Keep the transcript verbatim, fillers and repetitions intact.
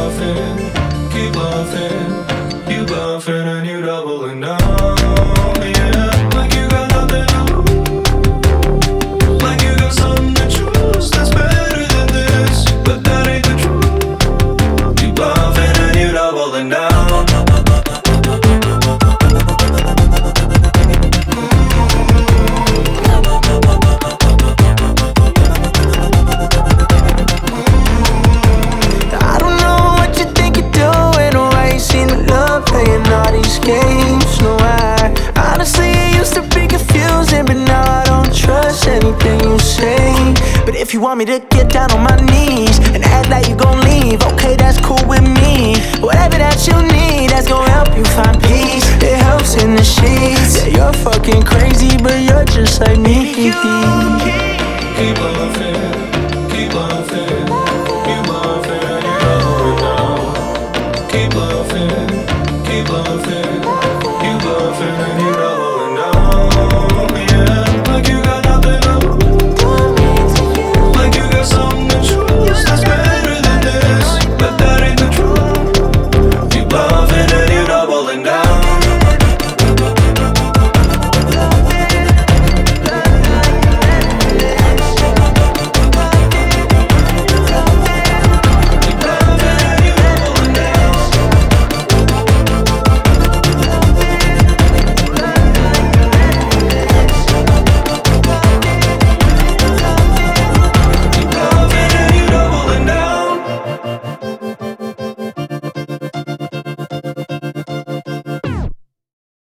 bluffing, keep bluffing. You bluffing and you doubling down, yeah. Like you got nothing to lose, like you got something to choose that's better than this, but that ain't the truth. You bluffing and you doubling down. Games, no I honestly I used to be confusing, but now I don't trust anything you say. But if you want me to get down on my knees and act like you gon' leave, okay, that's cool with me. Whatever that you need, that's gon' help you find peace. It helps in the sheets. Yeah, you're fucking crazy, but you're just like me. Keep bluffing, keep bluffing. You bluffing and you doubling down. Keep bluffing, keep bluffing. You bluffing and you